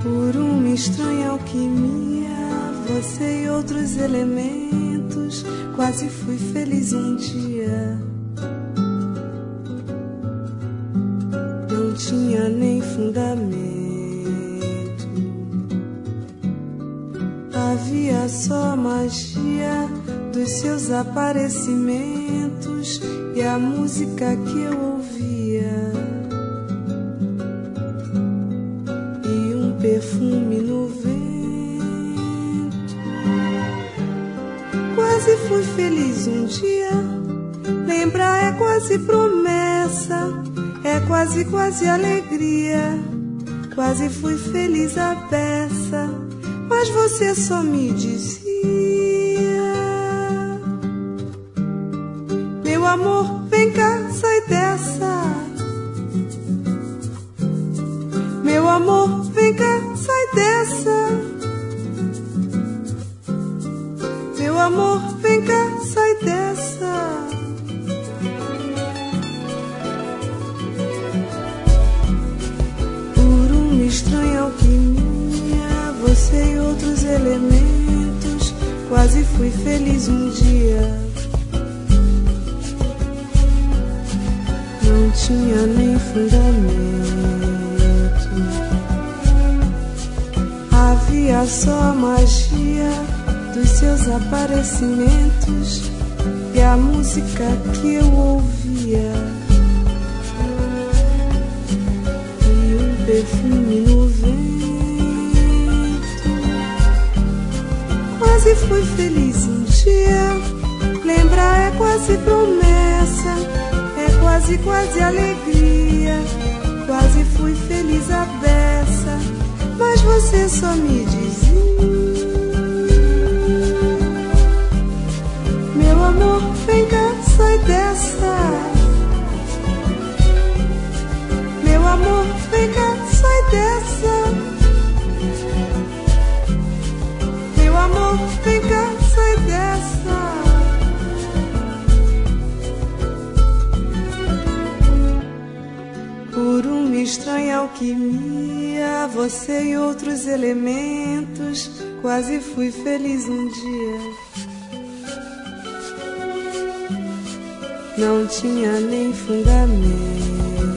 Por uma estranha alquimia, você e outros elementos, quase fui feliz um dia. Não tinha nem fundamento, havia só a magia dos seus aparecimentos e a música que eu ouvia, e um perfume no vento. Quase fui feliz um dia. Lembrar é quase promessa, é quase, quase alegria. Quase fui feliz à beça, mas você só me dizia: meu amor, vem cá, sai dessa. Meu amor, vem cá, sai dessa. Meu amor, vem cá, sai dessa. Por uma estranha alquimia, você e outros elementos, quase fui feliz um dia. Não tinha nem fundamento, havia só a magia dos seus aparecimentos e a música que eu ouvia, e um perfume no vento. Quase fui feliz um dia. Lembrar é quase promessa, é quase, quase alegria. Quase fui feliz à beça, mas você só me dizia: meu amor, vem cá, sai dessa. Meu amor, vem cá, sai dessa. Meu amor, vem cá, sai dessa. Por uma estranha alquimia, você e outros elementos, quase fui feliz um dia. Não tinha nem fundamento,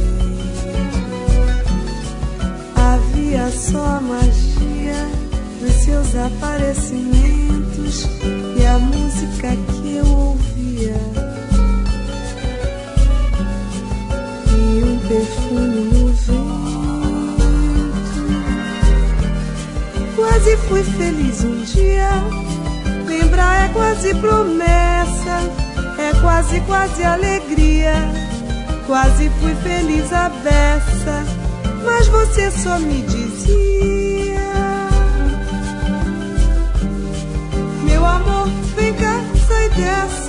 havia só a magia dos seus aparecimentos e a música que eu ouvia, e um perfume no vento. Quase fui feliz um dia. Lembrar é quase promessa, é quase, quase alegria. Quase fui feliz à beça, mas você só me dizia: meu amor, vem cá, sai dessa.